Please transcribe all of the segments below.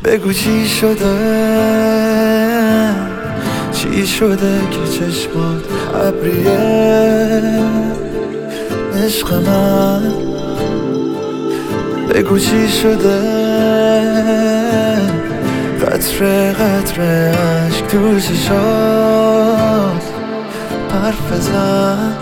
بگو چی شده، چی شده که چشمات ابریه عشق من. بگو چی شده، قطره قطره عشق تو چشات حرف بزن.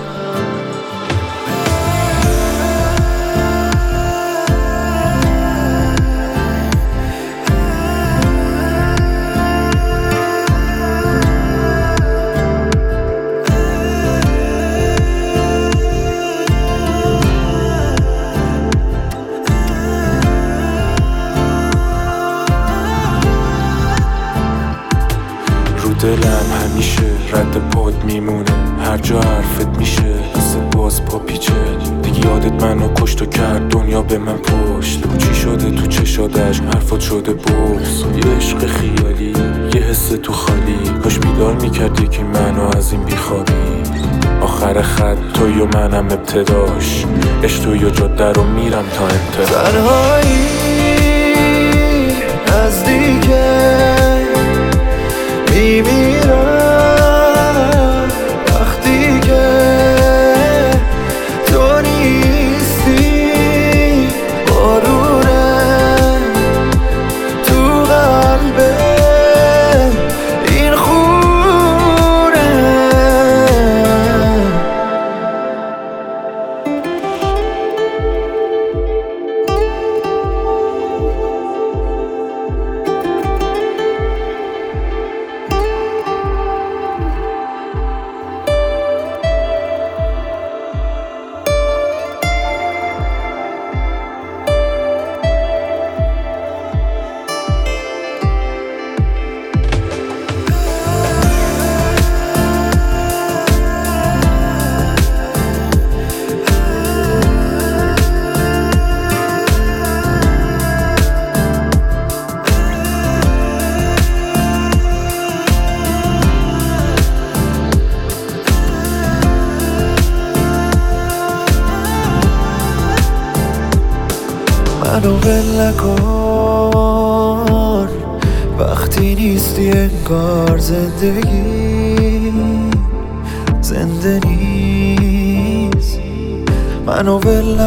دلم همیشه رد پاد میمونه، هر جا حرفت میشه مثل باز پا پیچه. دیگه یادت منو کشت و کرد دنیا به من پشت. چی شده تو چشادش حرفات شده بغض، یه عشق خیالی یه حس تو خالی. کاش بیدار میکردی که منو از این بیخوابی. آخر خط توی و منم ابتداش، عشق توی و جاده رو میرم تا انتها. تنهایی نزدیکه میمیرم وقتی که تو نیستی. بارونه تو قلب این خونه. منو ول نکن وقتی نیستی، انگار زندگی زنده نیست. منو ول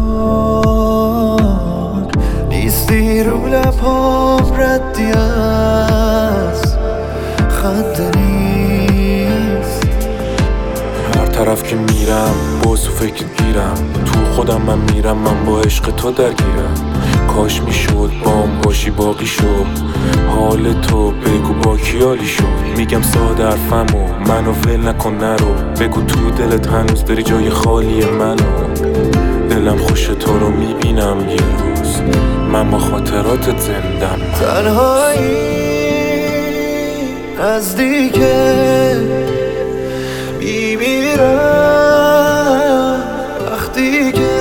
نکن، نیستی رو لبام، ردی از خنده نیست. هر طرف که میرم باز تو فکر گیرم، تو خودم من میرم، من با عشق تو درگیرم. کاش میشد بام باشی باقی شد، حال تو بگو با کیالی شد. میگم ساده حرفمو منو ول نکن نرو، بگو تو دلت هنوز داری جای خالی منو. دلم خوش تو رو میبینم یه روز، من با خاطراتت زندم. تنهایی نزدیکه میمیرم وقتی که